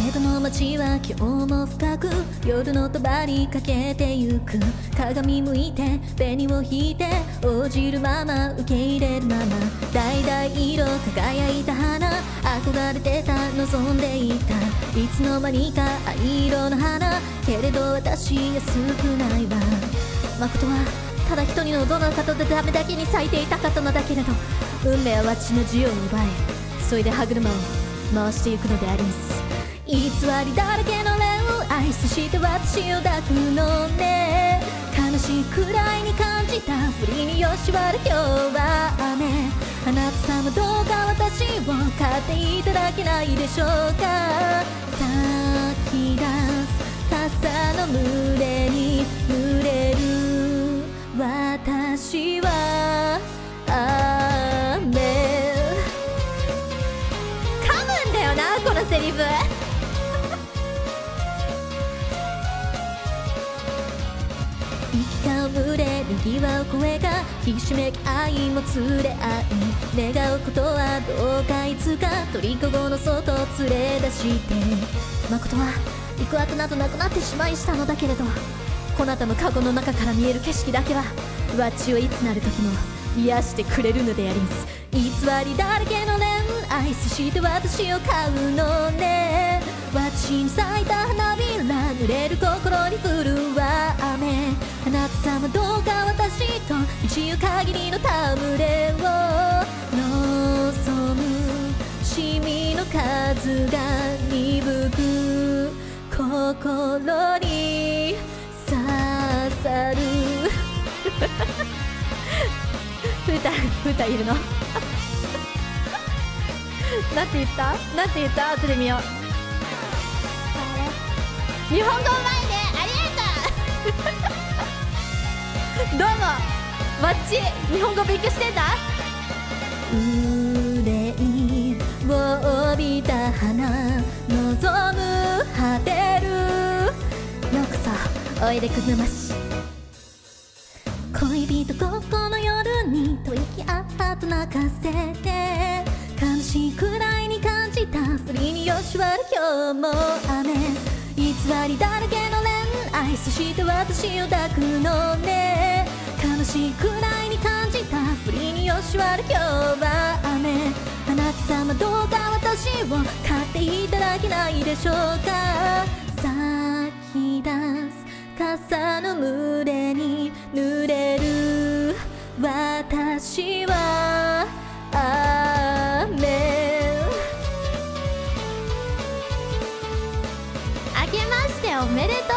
江戸の街は今日も深く夜の帳かけてゆく。鏡向いて紅を引いて応じるまま受け入れるまま、橙色輝いた花憧れてた望んでいた。いつの間にか藍色の花けれど私安くないわ。誠はただ人にのどの方でためだけに咲いていたかったのだけれど、運命は私の自由を奪い、それで歯車を回していくのであります。偽りだらけの恋愛、そして私を抱くのね。悲しいくらいに感じたふりによしわる今日は雨。あなた様どうか私を買っていただけないでしょうか。咲き出す傘の群れに濡れる私は雨。噛むんだよなこのセリフ行き交う群れにぎわう声がひしめき愛も連れ合い、願うことはどうかいつか鳥籠の外連れ出して、誠は行く後などなくなってしまいしたのだけれど、こなたのカゴの中から見える景色だけはわちをいつなる時も癒してくれるのであります。偽りだらけの恋愛、そして私を買うのね。私に咲いた花びら濡れる心に降るは雨。あなた様どうか私と一夜限りの戯れを望む。シミの数が鈍く心に刺さる歌いるのなんて言ったなんて言った後で見よう。日本語うまいね、ありがとうどうもマッチ日本語勉強してんだ。憂いを帯びた花望む果てる。ようこそおいでくずまし。恋人ごっこの夜に吐息あっと泣かせて、悲しいくらいに感じたふりによしわる今日も雨。偽りだらけの恋愛、そして私を抱くのね。悲しいくらいに感じたふりによしわる今日は雨。あなた様どうか私を買っていただけないでしょうか。咲き出す傘の群れに濡れる私は雨。明けましておめでとう